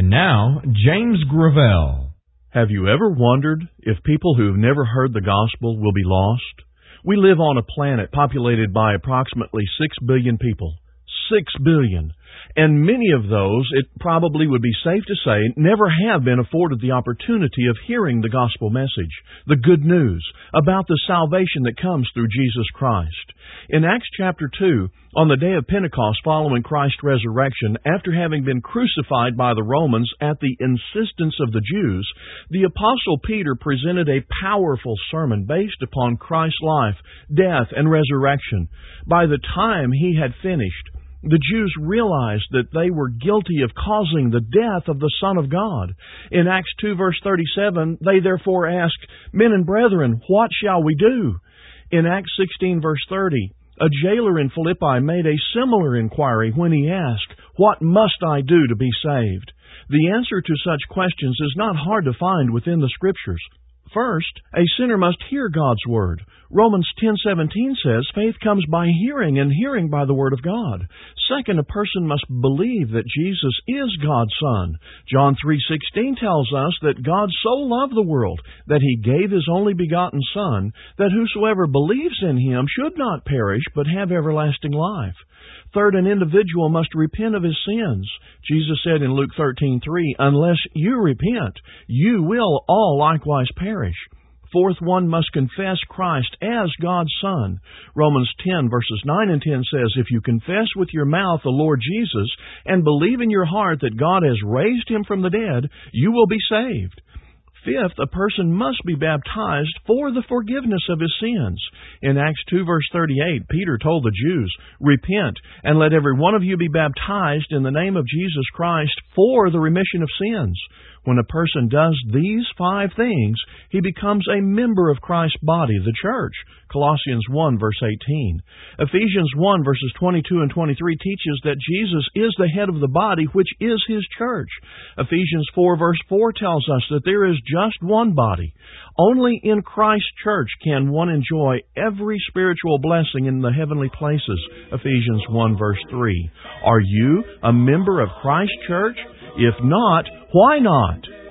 And now, James Gravel. Have you ever wondered if people who've never heard the gospel will be lost? We live on a planet populated by approximately 6 billion people. 6 billion. And many of those, it probably would be safe to say, never have been afforded the opportunity of hearing the gospel message, the good news about the salvation that comes through Jesus Christ. In Acts chapter 2, on the day of Pentecost following Christ's resurrection, after having been crucified by the Romans at the insistence of the Jews, the Apostle Peter presented a powerful sermon based upon Christ's life, death, and resurrection. By the time he had finished, the Jews realized that they were guilty of causing the death of the Son of God. In Acts 2 verse 37, they therefore asked, "Men and brethren, what shall we do?" In Acts 16 verse 30, a jailer in Philippi made a similar inquiry when he asked, "What must I do to be saved?" The answer to such questions is not hard to find within the Scriptures. First, a sinner must hear God's Word. Romans 10:17 says, faith comes by hearing, and hearing by the Word of God. Second, a person must believe that Jesus is God's Son. John 3:16 tells us that God so loved the world that He gave His only begotten Son, that whosoever believes in Him should not perish, but have everlasting life. Third, an individual must repent of his sins. Jesus said in Luke 13:3, "Unless you repent, you will all likewise perish." Fourth, one must confess Christ as God's Son. Romans 10 verses 9 and 10 says, "If you confess with your mouth the Lord Jesus and believe in your heart that God has raised Him from the dead, you will be saved." Fifth, a person must be baptized for the forgiveness of his sins. In Acts 2 verse 38, Peter told the Jews, "Repent, and let every one of you be baptized in the name of Jesus Christ for the remission of sins." When a person does these 5 things, he becomes a member of Christ's body, the church. Colossians 1 verse 18. Ephesians 1 verses 22 and 23 teaches that Jesus is the head of the body, which is His church. Ephesians 4 verse 4 tells us that there is just one body. Only in Christ's church can one enjoy every spiritual blessing in the heavenly places. Ephesians 1 verse 3. Are you a member of Christ's church? If not, why not?